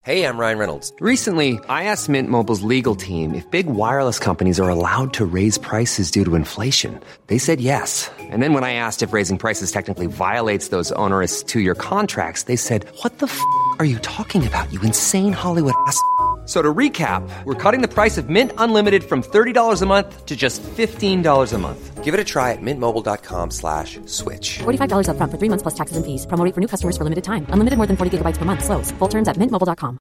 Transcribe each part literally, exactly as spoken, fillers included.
Hey, I'm Ryan Reynolds. Recently, I asked Mint Mobile's legal team if big wireless companies are allowed to raise prices due to inflation. They said yes. And then when I asked if raising prices technically violates those onerous two-year contracts, they said, what the f*** are you talking about, you insane Hollywood ass f- So to recap, we're cutting the price of Mint Unlimited from thirty dollars a month to just fifteen dollars a month. Give it a try at mintmobile.com slash switch. forty-five dollars up front for three months plus taxes and fees. Promo rate for new customers for limited time. Unlimited more than forty gigabytes per month. Slows full terms at mint mobile dot com.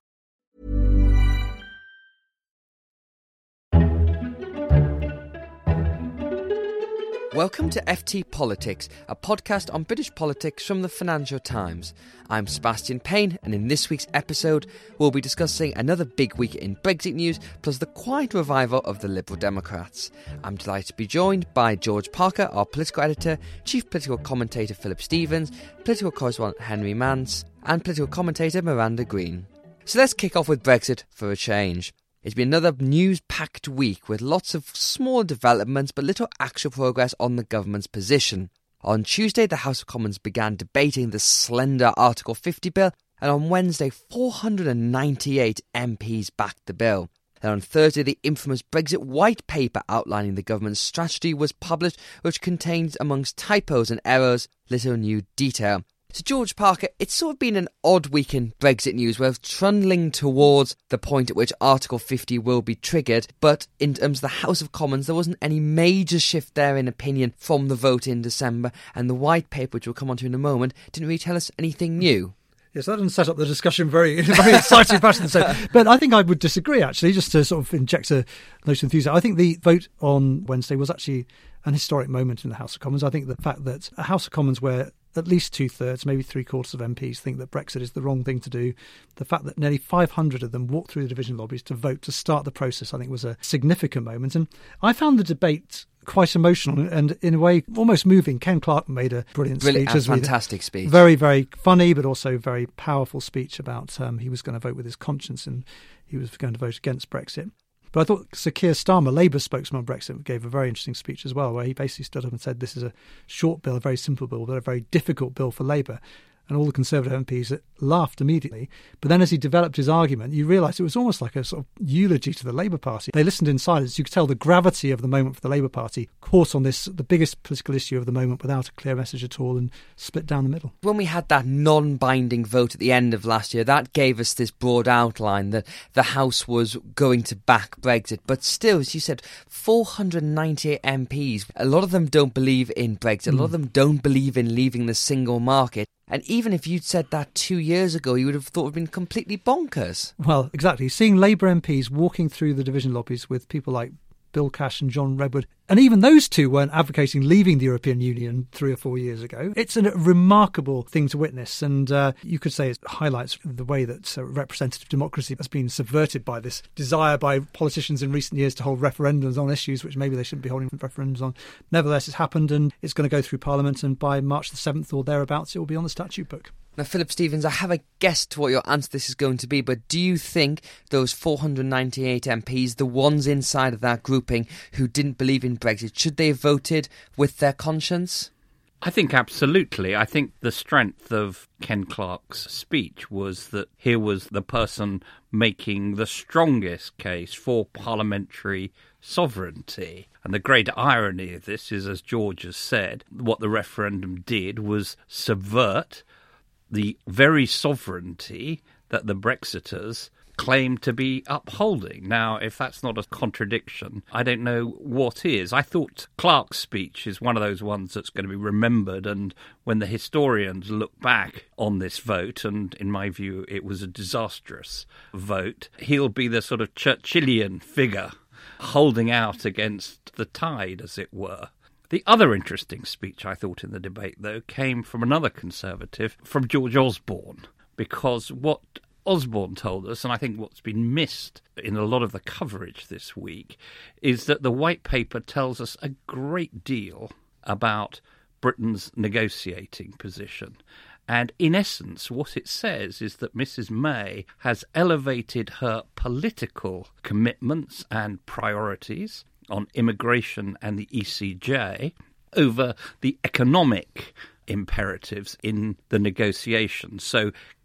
Welcome to F T Politics, a podcast on British politics from the Financial Times. I'm Sebastian Payne, and in this week's episode, we'll be discussing another big week in Brexit news, plus the quiet revival of the Liberal Democrats. I'm delighted to be joined by George Parker, our political editor, chief political commentator Philip Stevens, political correspondent Henry Mance, and political commentator Miranda Green. So let's kick off with Brexit for a change. It's been another news-packed week with lots of small developments but little actual progress on the government's position. On Tuesday, the House of Commons began debating the slender Article fifty bill, and on Wednesday, four hundred ninety-eight M Ps backed the bill. Then on Thursday, the infamous Brexit White Paper outlining the government's strategy was published, which contains, amongst typos and errors, little new detail. So George Parker, it's sort of been an odd week in Brexit news. We're trundling towards the point at which Article fifty will be triggered, but in terms of the House of Commons, there wasn't any major shift there in opinion from the vote in December, and the White Paper, which we'll come on to in a moment, didn't really tell us anything new. Yes, that doesn't set up the discussion very in a very exciting fashion. So, but I think I would disagree, actually, just to sort of inject a note of enthusiasm. I think the vote on Wednesday was actually an historic moment in the House of Commons. I think the fact that a House of Commons where at least two-thirds, maybe three-quarters of M Ps think that Brexit is the wrong thing to do, the fact that nearly five hundred of them walked through the division lobbies to vote to start the process, I think was a significant moment. And I found the debate quite emotional and, in a way, almost moving. Ken Clarke made a brilliant, brilliant speech. A fantastic speech. Very, very funny, but also very powerful speech about um, he was going to vote with his conscience and he was going to vote against Brexit. But I thought Sir Keir Starmer, Labour's spokesman on Brexit, gave a very interesting speech as well, where he basically stood up and said this is a short bill, a very simple bill, but a very difficult bill for Labour. And all the Conservative M Ps laughed immediately. But then as he developed his argument, you realised it was almost like a sort of eulogy to the Labour Party. They listened in silence. You could tell the gravity of the moment for the Labour Party caught on this, the biggest political issue of the moment, without a clear message at all, and split down the middle. When we had that non-binding vote at the end of last year, that gave us this broad outline that the House was going to back Brexit. But still, as you said, four hundred ninety-eight M Ps, a lot of them don't believe in Brexit. A lot of them don't believe in leaving the single market. And even if you'd said that two years ago, you would have thought it would have been completely bonkers. Well, exactly. Seeing Labour M Ps walking through the division lobbies with people like Bill Cash and John Redwood, and even those two weren't advocating leaving the European Union three or four years ago. It's a remarkable thing to witness, and uh, you could say it highlights the way that uh, representative democracy has been subverted by this desire by politicians in recent years to hold referendums on issues which maybe they shouldn't be holding referendums on. Nevertheless, it's happened, and it's going to go through Parliament, and by March the seventh or thereabouts, it will be on the statute book. Now, Philip Stevens, I have a guess to what your answer to this is going to be, but do you think those four hundred ninety-eight M Ps, the ones inside of that grouping who didn't believe in Brexit, should they have voted with their conscience? I think absolutely. I think the strength of Ken Clarke's speech was that here was the person making the strongest case for parliamentary sovereignty. And the great irony of this is, as George has said, what the referendum did was subvert the very sovereignty that the Brexiters claim to be upholding. Now, if that's not a contradiction, I don't know what is. I thought Clarke's speech is one of those ones that's going to be remembered, and when the historians look back on this vote, and in my view it was a disastrous vote, he'll be the sort of Churchillian figure holding out against the tide, as it were. The other interesting speech, I thought, in the debate, though, came from another Conservative, from George Osborne, because what Osborne told us, and I think what's been missed in a lot of the coverage this week, is that the White Paper tells us a great deal about Britain's negotiating position. And in essence, what it says is that Missus May has elevated her political commitments and priorities on immigration and the E C J over the economic imperatives in the negotiations. So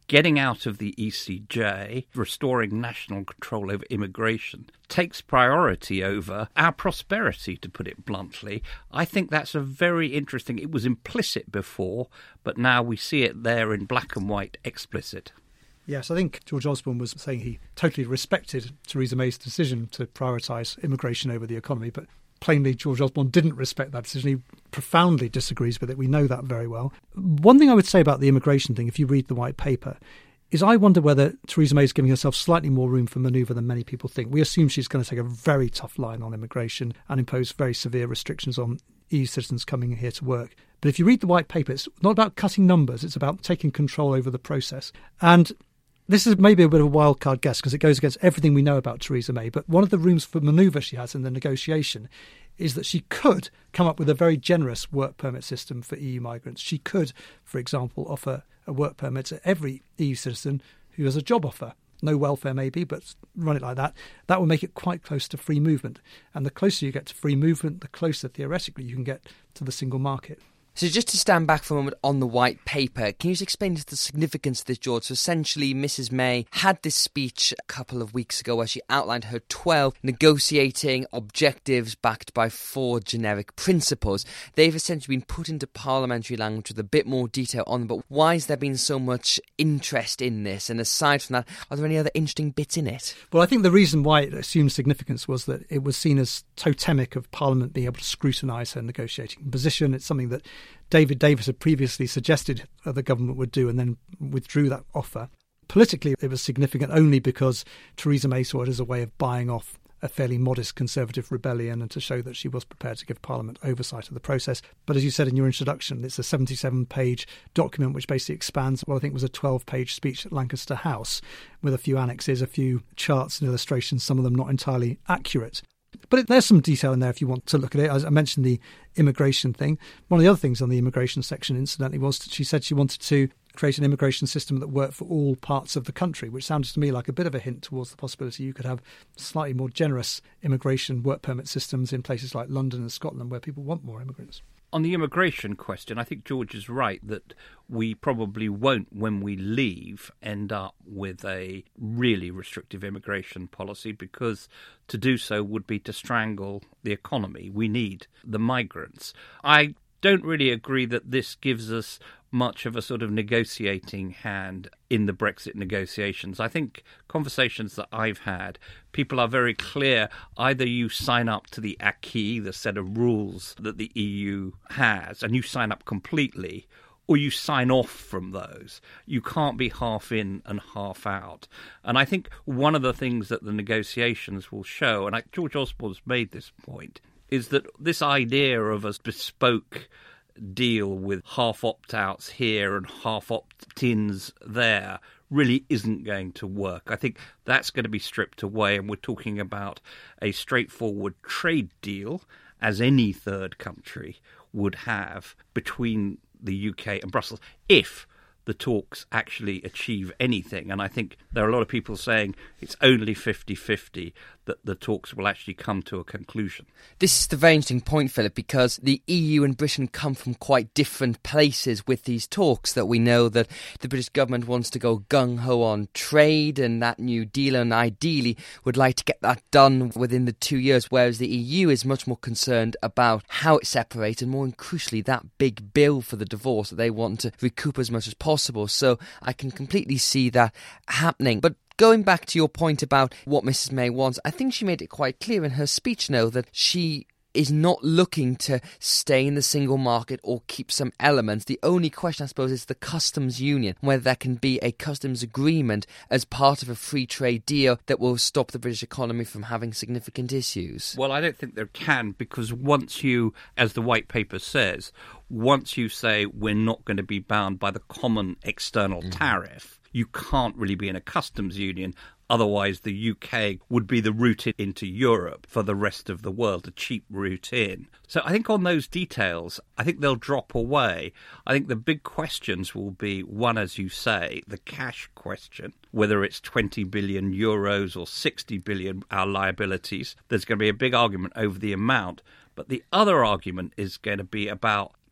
getting out of the E C J, restoring national control over immigration, takes priority over our prosperity, to put it bluntly. I think that's a very interesting... It was implicit before, but now we see it there in black and white, explicit. Yes, I think George Osborne was saying he totally respected Theresa May's decision to prioritise immigration over the economy, but plainly George Osborne didn't respect that decision. He profoundly disagrees with it. We know that very well. One thing I would say about the immigration thing, if you read the white paper, is I wonder whether Theresa May is giving herself slightly more room for manoeuvre than many people think. We assume she's going to take a very tough line on immigration and impose very severe restrictions on E U citizens coming here to work. But if you read the white paper, it's not about cutting numbers, it's about taking control over the process. And this is maybe a bit of a wild card guess because it goes against everything we know about Theresa May, but one of the rooms for manoeuvre she has in the negotiation is that she could come up with a very generous work permit system for E U migrants. She could, for example, offer a work permit to every E U citizen who has a job offer. No welfare maybe, but run it like that. That will make it quite close to free movement. And the closer you get to free movement, the closer theoretically you can get to the single market. So just to stand back for a moment on the white paper, can you just explain the significance of this, George? So essentially, Missus May had this speech a couple of weeks ago where she outlined her twelve negotiating objectives backed by four generic principles. They've essentially been put into parliamentary language with a bit more detail on them, but why has there been so much interest in this? And aside from that, are there any other interesting bits in it? Well, I think the reason why it assumed significance was that it was seen as totemic of Parliament being able to scrutinise her negotiating position. It's something that David Davis had previously suggested the government would do and then withdrew that offer. Politically, it was significant only because Theresa May saw it as a way of buying off a fairly modest Conservative rebellion and to show that she was prepared to give Parliament oversight of the process. But as you said in your introduction, it's a seventy-seven page document which basically expands what I think was a twelve page speech at Lancaster House with a few annexes, a few charts and illustrations, some of them not entirely accurate. But there's some detail in there if you want to look at it. As I mentioned, the immigration thing. One of the other things on the immigration section, incidentally, was that she said she wanted to create an immigration system that worked for all parts of the country, which sounded to me like a bit of a hint towards the possibility you could have slightly more generous immigration work permit systems in places like London and Scotland where people want more immigrants. On the immigration question, I think George is right that we probably won't, when we leave, end up with a really restrictive immigration policy, because to do so would be to strangle the economy. We need the migrants. I don't really agree that this gives us much of a sort of negotiating hand in the Brexit negotiations. I think conversations that I've had, people are very clear. Either you sign up to the acquis, the set of rules that the E U has, and you sign up completely, or you sign off from those. You can't be half in and half out. And I think one of the things that the negotiations will show, and I, George Osborne's made this point, is that this idea of a bespoke deal with half opt-outs here and half opt-ins there really isn't going to work. I think that's going to be stripped away, and we're talking about a straightforward trade deal, as any third country would have, between the U K and Brussels, if the talks actually achieve anything. And I think there are a lot of people saying it's only fifty-fifty that the talks will actually come to a conclusion. This is the very interesting point, Philip, because the E U and Britain come from quite different places with these talks. That we know that the British government wants to go gung-ho on trade and that new deal, and ideally would like to get that done within the two years, whereas the E U is much more concerned about how it's separated, more and crucially that big bill for the divorce that they want to recoup as much as possible. So I can completely see that happening. But going back to your point about what Missus May wants, I think she made it quite clear in her speech now that she is not looking to stay in the single market or keep some elements. The only question, I suppose, is the customs union, whether there can be a customs agreement as part of a free trade deal that will stop the British economy from having significant issues. Well, I don't think there can, because once you, as the white paper says, once you say we're not going to be bound by the common external mm-hmm. tariff, you can't really be in a customs union. Otherwise, the U K would be the route into Europe for the rest of the world, a cheap route in. So I think on those details, I think they'll drop away. I think the big questions will be, one, as you say, the cash question, whether it's twenty billion euros or sixty billion, our liabilities. There's going to be a big argument over the amount. But the other argument is going to be about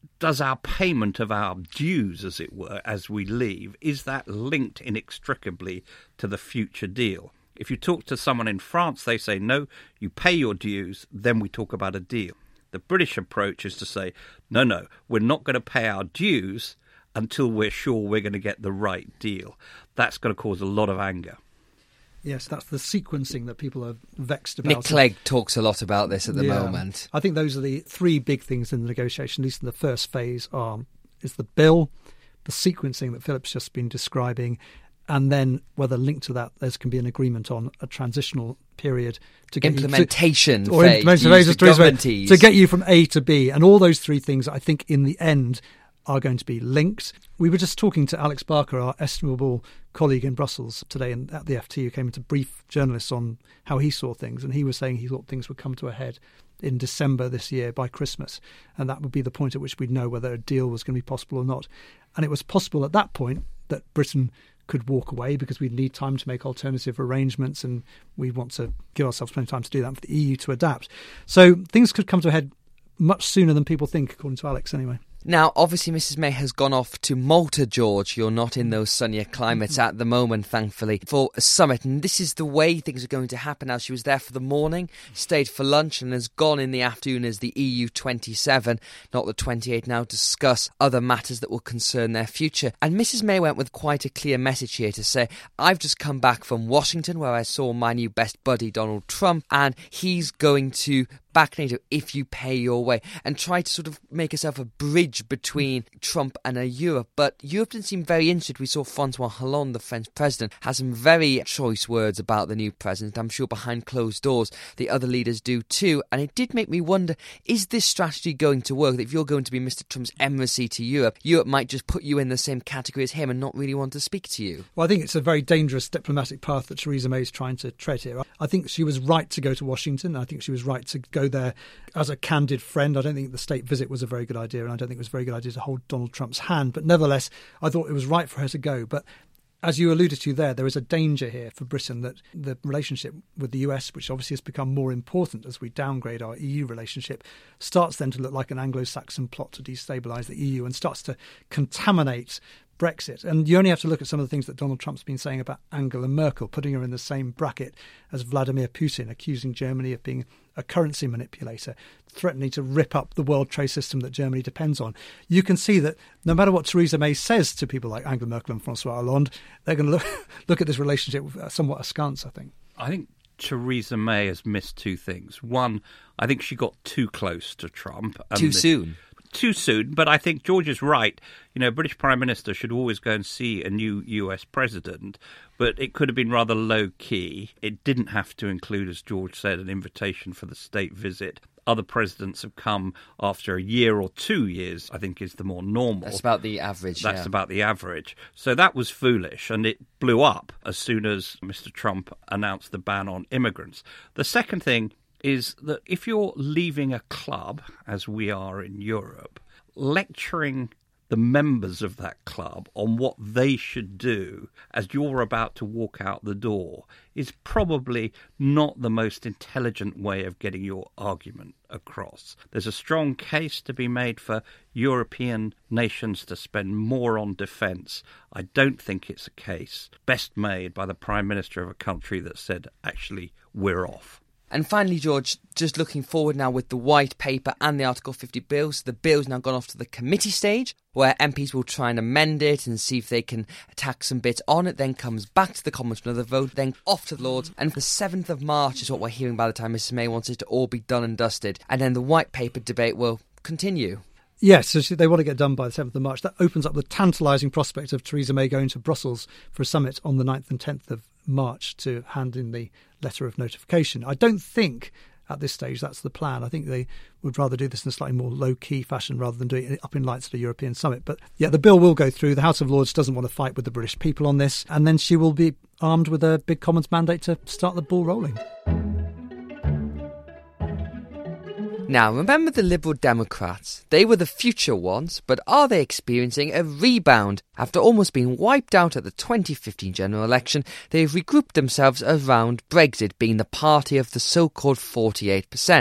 does our payment of our dues, as it were, as we leave, is that linked inextricably to the future deal? If you talk to someone in France, they say, no, you pay your dues, then we talk about a deal. The British approach is to say, no, no, we're not going to pay our dues until we're sure we're going to get the right deal. That's going to cause a lot of anger. Yes, that's the sequencing that people are vexed about. Nick Clegg talks a lot about this at the yeah. moment. I think those are the three big things in the negotiation, at least in the first phase, are is the bill, the sequencing that Philip's just been describing, and then whether linked to that there can be an agreement on a transitional period to get implementation you to, or phase, implementation to, phase, to, to, to get you from A to B. And all those three things, I think, in the end, are going to be linked. We were just talking to Alex Barker, our estimable colleague in Brussels today and at the F T, who came in to brief journalists on how he saw things. And he was saying he thought things would come to a head in December this year by Christmas. And that would be the point at which we'd know whether a deal was going to be possible or not. And it was possible at that point that Britain could walk away because we'd need time to make alternative arrangements and we want to give ourselves plenty of time to do that and for the E U to adapt. So things could come to a head much sooner than people think, according to Alex anyway. Now, obviously, Missus May has gone off to Malta, George. You're not in those sunnier climates at the moment, thankfully, for a summit. And this is the way things are going to happen now. She was there for the morning, stayed for lunch, and has gone in the afternoon as the E U twenty-seven, not the twenty-eight, now discuss other matters that will concern their future. And Missus May went with quite a clear message here to say, I've just come back from Washington, where I saw my new best buddy, Donald Trump, and he's going to back NATO if you pay your way, and try to sort of make herself a bridge between Trump and a Europe. But Europe didn't seem very interested. We saw Francois Hollande, the French president, has some very choice words about the new president. I'm sure behind closed doors the other leaders do too. And it did make me wonder, is this strategy going to work? That if you're going to be Mister Trump's embassy to Europe, Europe might just put you in the same category as him and not really want to speak to you. Well, I think it's a very dangerous diplomatic path that Theresa May is trying to tread here. I think she was right to go to Washington. I think she was right to go there as a candid friend. I don't think the state visit was a very good idea, and I don't think it was a very good idea to hold Donald Trump's hand. But nevertheless, I thought it was right for her to go. But as you alluded to there, there is a danger here for Britain that the relationship with the U S, which obviously has become more important as we downgrade our E U relationship, starts then to look like an Anglo-Saxon plot to destabilise the E U and starts to contaminate Brexit. And you only have to look at some of the things that Donald Trump's been saying about Angela Merkel, putting her in the same bracket as Vladimir Putin, accusing Germany of being a currency manipulator, threatening to rip up the world trade system that Germany depends on. You can see that no matter what Theresa May says to people like Angela Merkel and Francois Hollande, they're going to look, look at this relationship somewhat askance, I think. I think Theresa May has missed two things. One, I think she got too close to Trump. Too soon. Too soon, but I think George is right. You know, a British Prime Minister should always go and see a new U S president, but it could have been rather low-key. It didn't have to include, as George said, an invitation for the state visit. Other presidents have come after a year or two years, I think is the more normal. That's about the average, That's yeah. about the average. So that was foolish, and it blew up as soon as Mister Trump announced the ban on immigrants. The second thing is that if you're leaving a club, as we are in Europe, lecturing the members of that club on what they should do as you're about to walk out the door is probably not the most intelligent way of getting your argument across. There's a strong case to be made for European nations to spend more on defence. I don't think it's a case best made by the Prime Minister of a country that said, actually, we're off. And finally, George, just looking forward now with the White Paper and the Article fifty bill. So the bill's now gone off to the committee stage, where M Ps will try and amend it and see if they can attack some bits on it, then comes back to the Commons for another vote, then off to the Lords. And the seventh of March is what we're hearing by the time Missus May wants it to all be done and dusted. And then the White Paper debate will continue. Yes, so they want to get done by the seventh of March. That opens up the tantalising prospect of Theresa May going to Brussels for a summit on the ninth and tenth of March to hand in the letter of notification. I don't think at this stage that's the plan. I think they would rather do this in a slightly more low-key fashion rather than doing it up in lights at a European summit. But yeah, the bill will go through. The House of Lords doesn't want to fight with the British people on this. And then she will be armed with a big Commons mandate to start the ball rolling. Now, remember the Liberal Democrats? They were the future ones, but are they experiencing a rebound? After almost being wiped out at the twenty fifteen general election, they've regrouped themselves around Brexit being the party of the so-called forty-eight percent.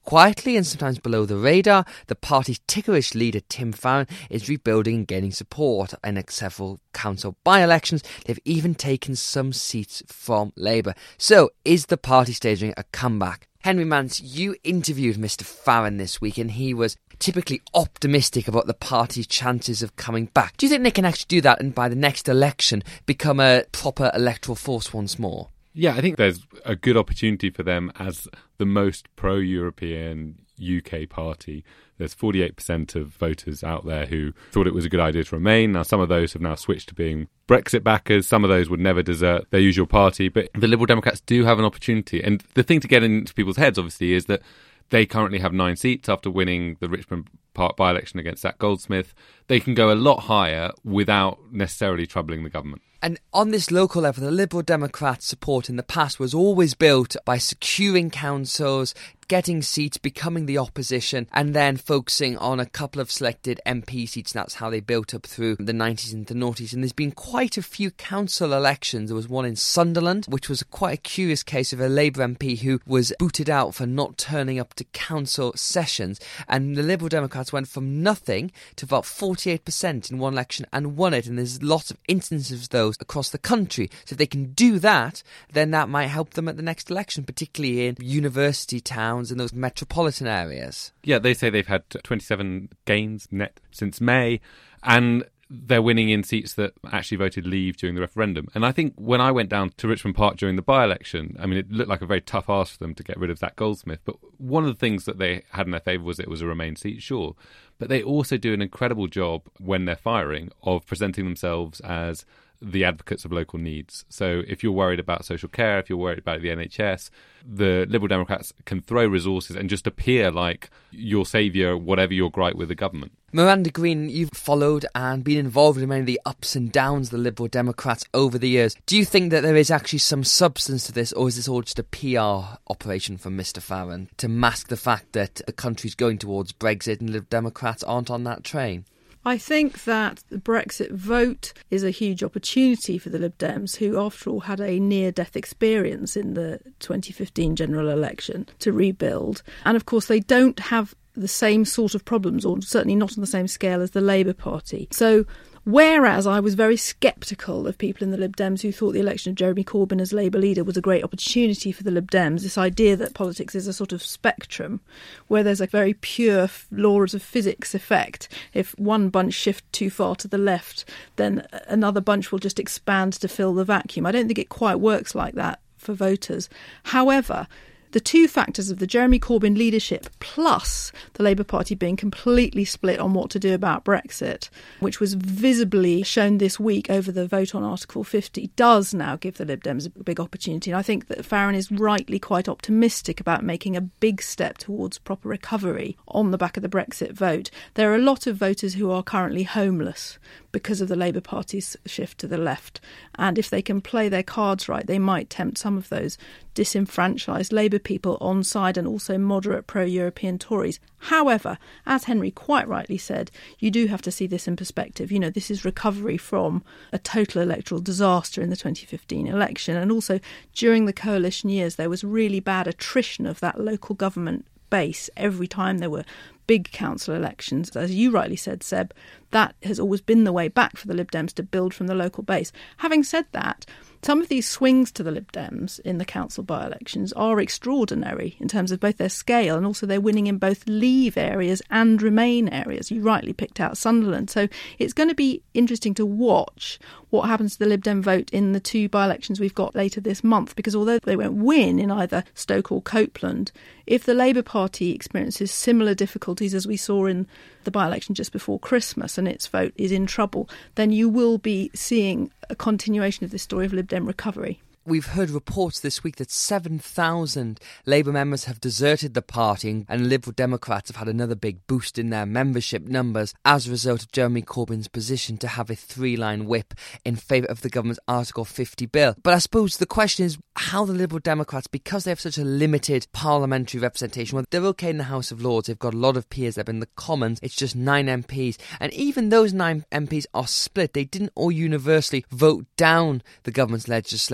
Quietly and sometimes below the radar, the party's tickerish leader Tim Farron is rebuilding and gaining support in several council by-elections. They've even taken some seats from Labour. So, is the party staging a comeback? Henry Mance, you interviewed Mister Farron this week and he was typically optimistic about the party's chances of coming back. Do you think they can actually do that and by the next election become a proper electoral force once more? Yeah, I think there's a good opportunity for them as the most pro-European U K party. There's forty-eight percent of voters out there who thought it was a good idea to remain. Now, some of those have now switched to being Brexit backers. Some of those would never desert their usual party. But the Liberal Democrats do have an opportunity. And the thing to get into people's heads, obviously, is that they currently have nine seats after winning the Richmond Park by-election against Zach Goldsmith. They can go a lot higher without necessarily troubling the government. And on this local level, the Liberal Democrats' support in the past was always built by securing councils, getting seats, becoming the opposition, and then focusing on a couple of selected M P seats. And that's how they built up through the nineties and the noughties. And there's been quite a few council elections. There was one in Sunderland, which was quite a curious case of a Labour M P who was booted out for not turning up to council sessions. And the Liberal Democrats went from nothing to about forty-eight percent in one election and won it. And there's lots of instances of those across the country. So if they can do that, then that might help them at the next election, particularly in university towns in those metropolitan areas. Yeah, they say they've had twenty-seven gains net since May, and they're winning in seats that actually voted leave during the referendum. And I think when I went down to Richmond Park during the by-election, I mean, it looked like a very tough ask for them to get rid of Zach Goldsmith. But one of the things that they had in their favour was it was a Remain seat, sure. But they also do an incredible job when they're firing of presenting themselves as the advocates of local needs. So if you're worried about social care, if you're worried about the N H S, the Liberal Democrats can throw resources and just appear like your saviour, whatever your gripe with the government. Miranda Green, you've followed and been involved in many of the ups and downs of the Liberal Democrats over the years. Do you think that there is actually some substance to this, or is this all just a P R operation from Mister Farron to mask the fact that the country's going towards Brexit and Liberal Democrats aren't on that train? I think that the Brexit vote is a huge opportunity for the Lib Dems, who, after all, had a near-death experience in the twenty fifteen general election, to rebuild. And, of course, they don't have the same sort of problems, or certainly not on the same scale as the Labour Party. So whereas I was very sceptical of people in the Lib Dems who thought the election of Jeremy Corbyn as Labour leader was a great opportunity for the Lib Dems, this idea that politics is a sort of spectrum where there's a very pure laws of physics effect. If one bunch shifts too far to the left, then another bunch will just expand to fill the vacuum. I don't think it quite works like that for voters. However, the two factors of the Jeremy Corbyn leadership plus the Labour Party being completely split on what to do about Brexit, which was visibly shown this week over the vote on Article fifty, does now give the Lib Dems a big opportunity. And I think that Farron is rightly quite optimistic about making a big step towards proper recovery on the back of the Brexit vote. There are a lot of voters who are currently homeless because of the Labour Party's shift to the left. And if they can play their cards right, they might tempt some of those disenfranchised Labour people on side and also moderate pro-European Tories. However, as Henry quite rightly said, you do have to see this in perspective. You know, this is recovery from a total electoral disaster in the twenty fifteen election. And also, during the coalition years, there was really bad attrition of that local government base every time there were big council elections. As you rightly said, Seb, that has always been the way back for the Lib Dems to build from the local base. Having said that, some of these swings to the Lib Dems in the council by-elections are extraordinary in terms of both their scale and also they're winning in both Leave areas and Remain areas. You rightly picked out Sunderland. So it's going to be interesting to watch what happens to the Lib Dem vote in the two by-elections we've got later this month, because although they won't win in either Stoke or Copeland, if the Labour Party experiences similar difficulties as we saw in the by-election just before Christmas and its vote is in trouble, then you will be seeing a continuation of this story of Lib Dem recovery. We've heard reports this week that seven thousand Labour members have deserted the party and Liberal Democrats have had another big boost in their membership numbers as a result of Jeremy Corbyn's position to have a three-line whip in favour of the government's Article fifty bill. But I suppose the question is how the Liberal Democrats, because they have such a limited parliamentary representation, well, they're okay in the House of Lords, they've got a lot of peers there, but in the Commons it's just nine M Ps. And even those nine M Ps are split. They didn't all universally vote down the government's legislation.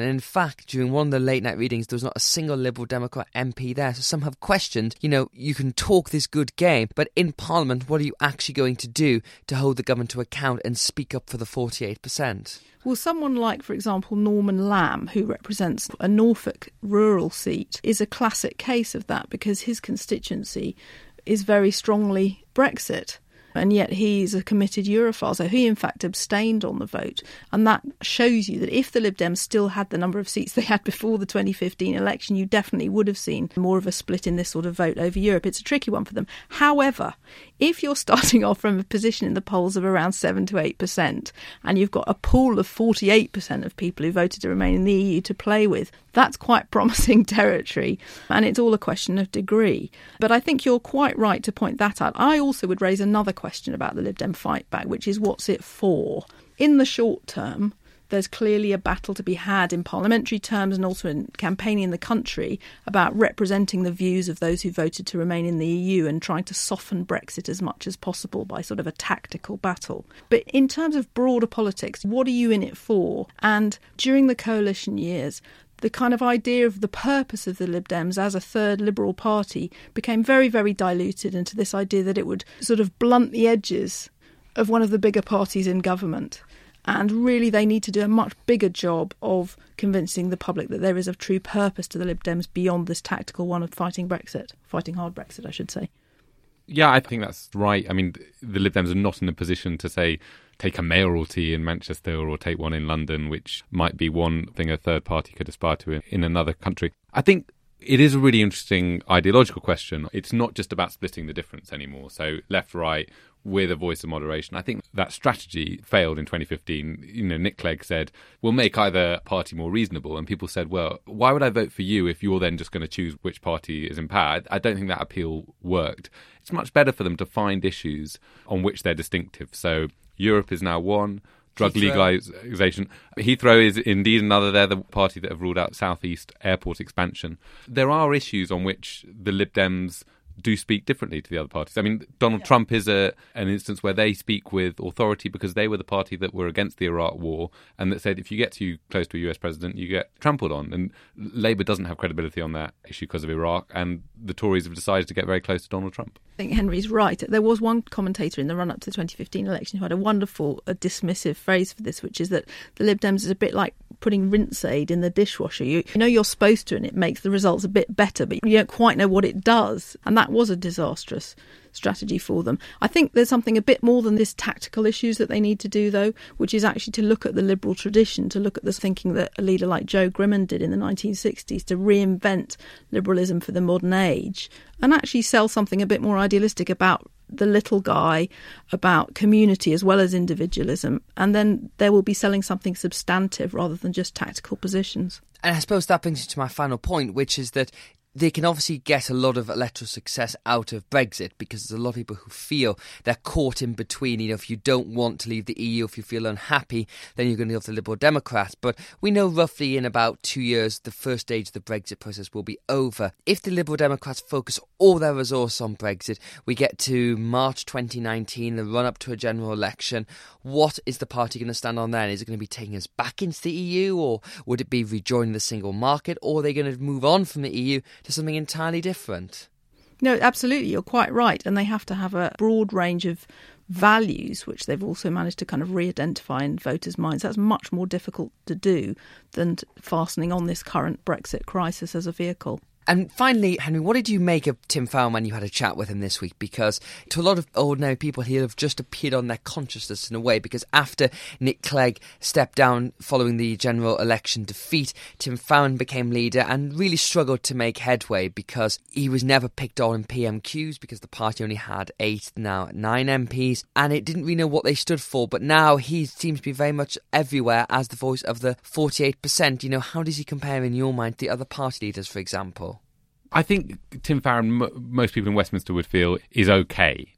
And in fact, during one of the late night readings, there was not a single Liberal Democrat M P there. So some have questioned, you know, you can talk this good game, but in Parliament, what are you actually going to do to hold the government to account and speak up for the forty-eight percent? Well, someone like, for example, Norman Lamb, who represents a Norfolk rural seat, is a classic case of that because his constituency is very strongly Brexit. And yet he's a committed Europhile. So he, in fact, abstained on the vote. And that shows you that if the Lib Dems still had the number of seats they had before the twenty fifteen election, you definitely would have seen more of a split in this sort of vote over Europe. It's a tricky one for them. However, if you're starting off from a position in the polls of around seven to eight percent and you've got a pool of forty-eight percent of people who voted to remain in the E U to play with, that's quite promising territory. And it's all a question of degree. But I think you're quite right to point that out. I also would raise another question about the Lib Dem fight back, which is what's it for? In the short term, there's clearly a battle to be had in parliamentary terms and also in campaigning in the country about representing the views of those who voted to remain in the E U and trying to soften Brexit as much as possible by sort of a tactical battle. But in terms of broader politics, what are you in it for? And during the coalition years, the kind of idea of the purpose of the Lib Dems as a third Liberal party became very, very diluted into this idea that it would sort of blunt the edges of one of the bigger parties in government. And really they need to do a much bigger job of convincing the public that there is a true purpose to the Lib Dems beyond this tactical one of fighting Brexit, fighting hard Brexit, I should say. Yeah, I think that's right. I mean, the Lib Dems are not in a position to say, take a mayoralty in Manchester or take one in London, which might be one thing a third party could aspire to in, in another country. I think it is a really interesting ideological question. It's not just about splitting the difference anymore. So left, right, with a voice of moderation. I think that strategy failed in twenty fifteen. You know, Nick Clegg said, we'll make either party more reasonable. And people said, well, why would I vote for you if you're then just going to choose which party is in power? I don't think that appeal worked. It's much better for them to find issues on which they're distinctive. So Europe is now one. Drug legalisation. Heathrow is indeed another. They're the party that have ruled out South East airport expansion. There are issues on which the Lib Dems do speak differently to the other parties. I mean, Donald yeah. Trump is a, an instance where they speak with authority because they were the party that were against the Iraq war and that said if you get too close to a U S president, you get trampled on. And Labour doesn't have credibility on that issue because of Iraq, and the Tories have decided to get very close to Donald Trump. I think Henry's right. There was one commentator in the run-up to the twenty fifteen election who had a wonderful, a dismissive phrase for this, which is that the Lib Dems is a bit like putting rinse aid in the dishwasher. You, you know you're supposed to and it makes the results a bit better, but you don't quite know what it does. And that was a disastrous strategy for them. I think there's something a bit more than this tactical issues that they need to do, though, which is actually to look at the liberal tradition, to look at the thinking that a leader like Joe Grimond did in the nineteen sixties, to reinvent liberalism for the modern age and actually sell something a bit more idealistic about the little guy, about community as well as individualism. And then they will be selling something substantive rather than just tactical positions. And I suppose that brings you to my final point, which is that they can obviously get a lot of electoral success out of Brexit because there's a lot of people who feel they're caught in between. You know, if you don't want to leave the E U, if you feel unhappy, then you're going to go to the Liberal Democrats. But we know roughly in about two years, the first stage of the Brexit process will be over. If the Liberal Democrats focus all their resource on Brexit, we get to March twenty nineteen, the run-up to a general election. What is the party going to stand on then? Is it going to be taking us back into the E U, or would it be rejoining the single market, or are they going to move on from the E U to something entirely different? No, absolutely. You're quite right. And they have to have a broad range of values, which they've also managed to kind of re-identify in voters' minds. That's much more difficult to do than fastening on this current Brexit crisis as a vehicle. And finally, Henry, what did you make of Tim Farron when you had a chat with him this week? Because to a lot of ordinary people, he'll have just appeared on their consciousness in a way, because after Nick Clegg stepped down following the general election defeat, Tim Farron became leader and really struggled to make headway because he was never picked on in P M Qs because the party only had eight, now nine M Ps, and it didn't really know what they stood for. But now he seems to be very much everywhere as the voice of the forty-eight percent. You know, how does he compare in your mind to the other party leaders, for example? I think Tim Farron, m- most people in Westminster would feel, is okay.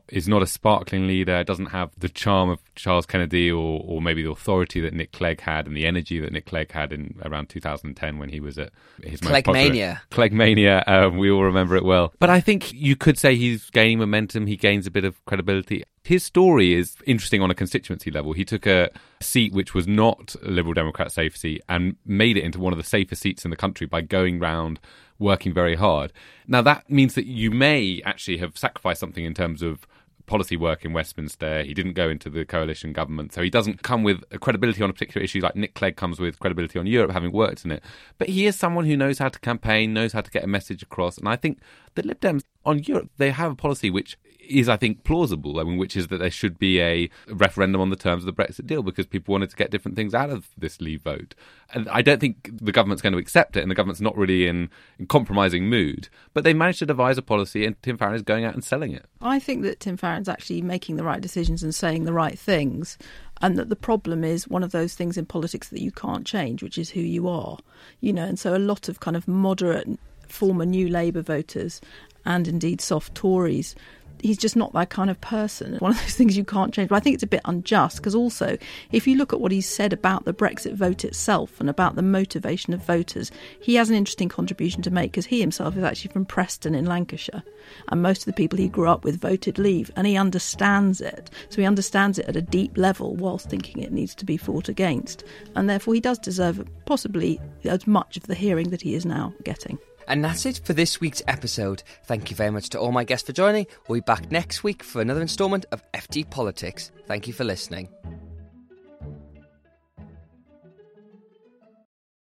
is not a sparkling leader, doesn't have the charm of Charles Kennedy or, or maybe the authority that Nick Clegg had and the energy that Nick Clegg had in around two thousand ten when he was at his most popular... Cleggmania. Cleggmania, um, we all remember it well. But I think you could say he's gaining momentum, he gains a bit of credibility. His story is interesting on a constituency level. He took a seat which was not a Liberal Democrat safe seat and made it into one of the safer seats in the country by going round working very hard. Now, that means that you may actually have sacrificed something in terms of policy work in Westminster. He didn't go into the coalition government, so he doesn't come with a credibility on a particular issue like Nick Clegg comes with credibility on Europe, having worked in it. But he is someone who knows how to campaign, knows how to get a message across, and I think the Lib Dems on Europe, they have a policy which is, I think, plausible, I mean, which is that there should be a referendum on the terms of the Brexit deal because people wanted to get different things out of this Leave vote. And I don't think the government's going to accept it, and the government's not really in, in compromising mood, but they managed to devise a policy and Tim Farron is going out and selling it. I think that Tim Farron's actually making the right decisions and saying the right things, and that the problem is one of those things in politics that you can't change, which is who you are. You know, and so a lot of kind of moderate former New Labour voters and indeed soft Tories, he's just not that kind of person. One of those things you can't change. But I think it's a bit unjust because also, if you look at what he's said about the Brexit vote itself and about the motivation of voters, he has an interesting contribution to make because he himself is actually from Preston in Lancashire. And most of the people he grew up with voted Leave, and he understands it. So he understands it at a deep level whilst thinking it needs to be fought against. And therefore he does deserve possibly as much of the hearing that he is now getting. And that's it for this week's episode. Thank you very much to all my guests for joining. We'll be back next week for another instalment of F T Politics. Thank you for listening.